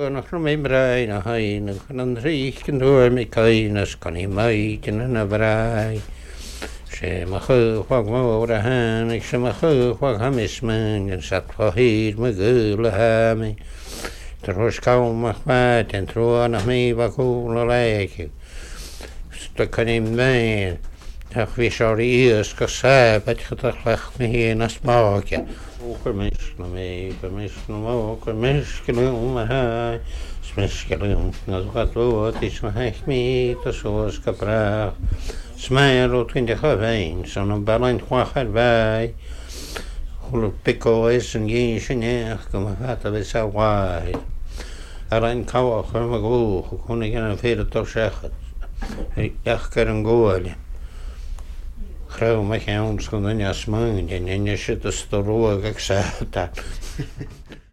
Nach mé brain a haine chun an rícin dúir mé caiinas gan í maidin na bhráid. sé mar chuhag mór a hánig sé mar chuhag hamisman an satfahíd me gúla hami. Trús cámach maid an trúa nach mí bhúla leici. Sta canim main ach bhí seorí íos go sábad chutach lech na híon as máge. Ógur mis na mé go mis na mógur miscinúm a haid. Smiscinúm nas gadúd is na heich mí a sós go brach. Smail ó twin de chavein san an balain chwachar vai. Hwlw picoes yn gyn sy'n eich gym a fat a fes a waid. Ar ein cawach ar my gwch o hwn i gan yn ffyr o dorsechad. Iach gar yn gwael. Chrew mae llawn sgwnd yn asmwng yn yn ysyd ystod rwag ag sata.